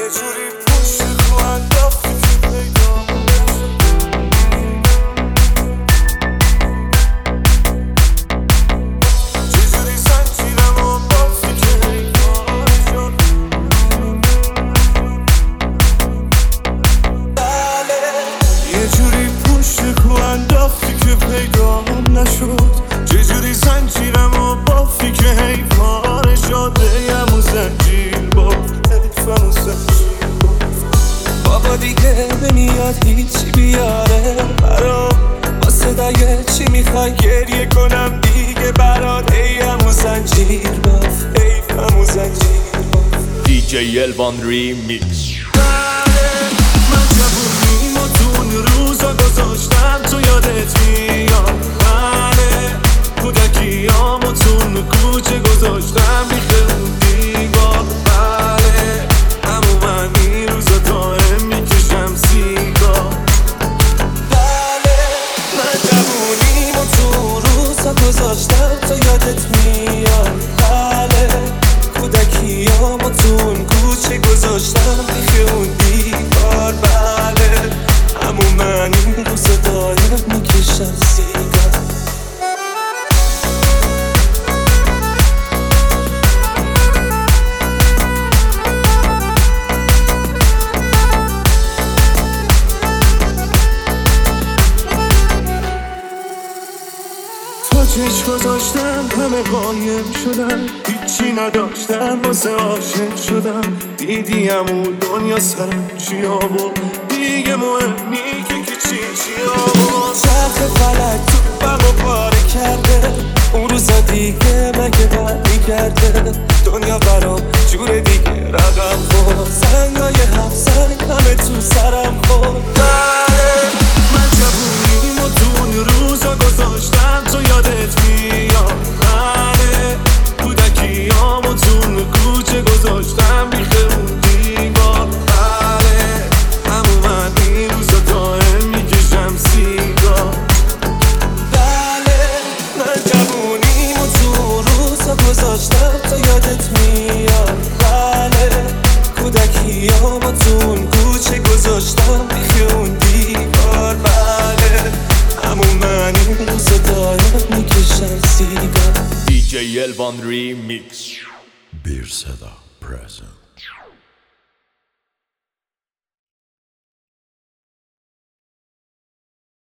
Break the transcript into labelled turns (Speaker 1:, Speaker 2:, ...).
Speaker 1: جوری پشت رو انداختی که پیدا چجوری زنجیرم و بافتی که حیفان شد. یه جوری پشت رو انداختی که پیدا نشد. چجوری زنجیرم و بافتی که حیفان شد. بگم و زنجیر باف حیفم و زنجیر بابا دیگه نمیاد هیچی بیاره برام. با صدای چی میخوای گریه کنم دیگه برات. حیفم و زنجیر باف حیفم و زنجیر باف.
Speaker 2: دیجی الوان ریمیکس.
Speaker 1: من جوونیم و تو اون روزا گذاشتم تو یادت میاد. کودکیام و تو اون کوچه گذاشتم بیخه اون دیوار. همون من این روزا دائم میکشم سیگار. من جوونیم و تو اون روزا گذاشتم تو یادت میاد. کودکیام و تو اون کوچه گذاشتم بیخه اون دیوار. همون من این روزا دائم میکشم سیگار. چشم گذاشتم همه قایم شدم. هیچی نداشتم واسه عاشق شدم. دیدیم اون دنیا سرم چیا و دیگه مهم نی که چیا و چرخ فلک تو بغا پاره کرده. اون روزا دیگه مگه برمیگرده. دنیا برام جور دیگه رقم خورد. زنگای هفت همه تو سرم خورد. من جوونیم و تو اون روزا گذاشتم تو یادت میاد. کودکیام و تو اون کوچه گذاشتم بیخه اون دیوار. همون من این روزا دائم میکشم سیگار. من جوونیم و تو اون روزا گذاشتم تو یادت میاد. کودکیام و تو اون کوچه گذاشتم بیخه اون دیوار. همون من این روزا دائم میکشم سیگار.
Speaker 2: دیجی الوان ریمیکس.
Speaker 3: Bir Seda present.